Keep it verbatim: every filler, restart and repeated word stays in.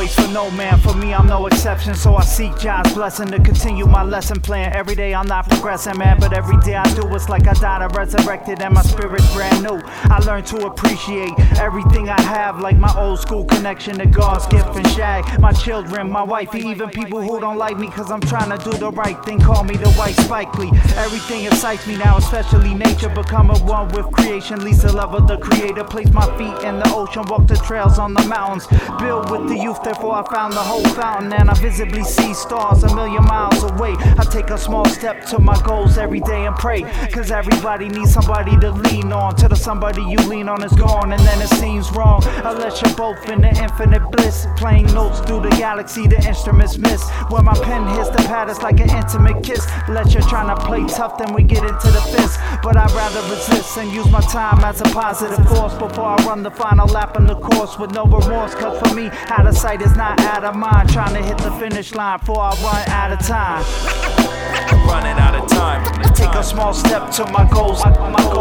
waits for no man. For me, I'm no exception, so I seek God's blessing to continue my lesson plan. Every day I'm not progressing, man, but every day I do, it's like I died and resurrected and my spirit's brand new. I learn to appreciate everything I have, like my old school connection to God's gift and shag. My children, my wife, even people who don't like me, cause I'm trying to do the right thing, call me the white Spike Lee. Everything excites me now, especially nature. Become a one with creation, least the love of the creator. Place my feet in the ocean, walk the trails on the mountains. Build with the youth, therefore I found the whole fountain. And I visibly see stars a million miles away. I take a small step to my goals every day and pray, cause everybody needs somebody to lean on. Till the somebody you lean on is gone, and then it seems wrong unless you're both in the infinite bliss. Playing notes through the galaxy, the instruments miss. When my pen hits the pad, it's like an intimate kiss. Let you trying to play tough, then we get into the fist. But I'd rather resist and use my time as a positive force before I run the final lap in the course with no remorse. Cause for me, out of sight is not out of mind. Trying to hit the finish line before I run out of time. Running out of time. Take a small step to my goals. My goals.